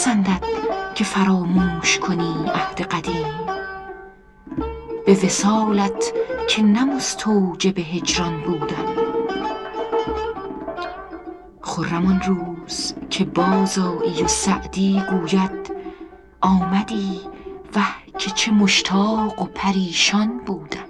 نپسندد که فراموش کنی عهد قدیم، به وصالت که نه مستوجب هجران بودم. خرم آن روز که بازآیی و سعدی گوید آمدی، وه که چه مشتاق و پریشان بودم.